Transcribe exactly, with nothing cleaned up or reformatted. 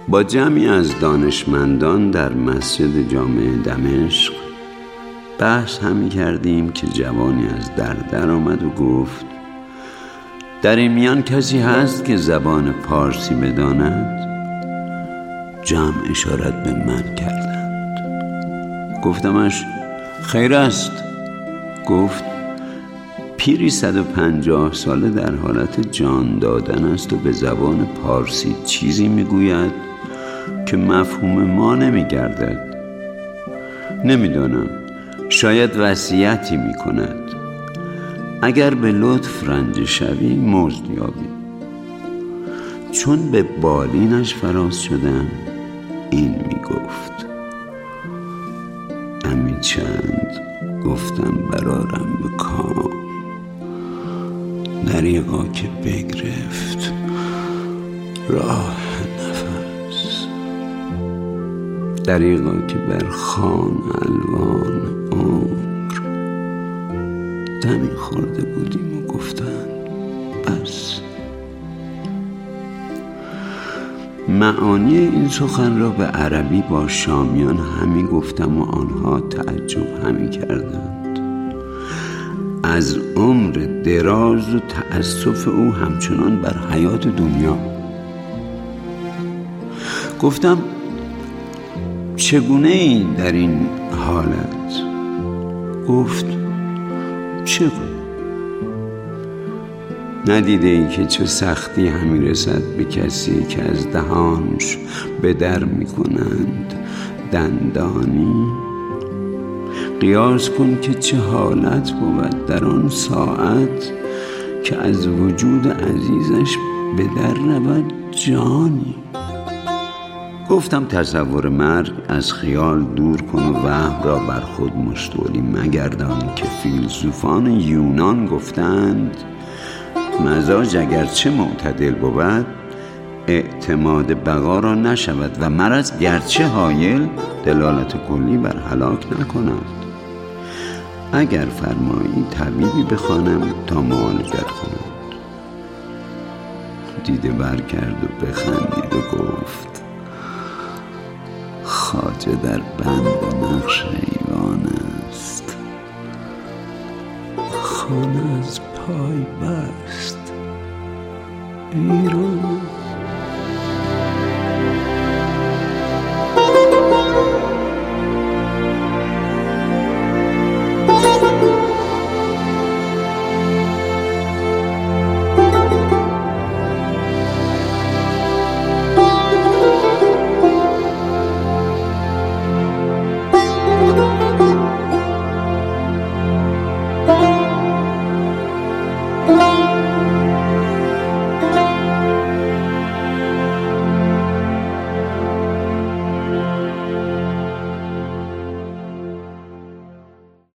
با جمعی از دانشمندان در مسجد جامع دمشق بحث همی کردیم که جوانی از در در آمد و گفت: در این میان کسی هست که زبان پارسی بداند؟ جمع اشارت به من کردند. گفتمش: خیر است. گفت: پیری صد و پنجاه ساله در حالت جان دادن است و به زبان پارسی چیزی میگوید که مفهوم ما نمیگردد. نمیدانم، شاید وصیتی میکند. اگر به لطف رنجه شوی مزد یابی. چون به بالینش فراز شدم این میگفت: امی چند گفتم برارم به کام، دریغا که بگرفت راه نفس، دریغا که بر خوان الوان عمر دمی خورده بودیم و گفتن بس. معانی این سخن را به عربی با شامیان همی گفتم و آنها تعجب همی کردند از عمر دراز و تأسف او همچنان بر حیات دنیا. گفتم: چگونه ای در این حالت؟ گفت: چگونه؟ ندیده ای که چه سختی همی رسد به کسی که از دهانش به در می کنند دندانی؟ قیاس کن که چه حالت بود در آن ساعت که از وجود عزیزش به در رود جانی. گفتم: تصور مرگ از خیال دور کن و وهم را بر خود مستولی مگردان که فیلسوفان یونان گفتند مزاج اگرچه معتدل بود اعتماد بقا را نشود و مرض گرچه هایل دلالت کلی بر هلاک نکند. اگر فرمایی طبیبی بخوانم تا معالجت کند. دیده بر کرد و بخندید و گفت: خواجه در بند نقش ایوان است، خانه از پای بست بیرون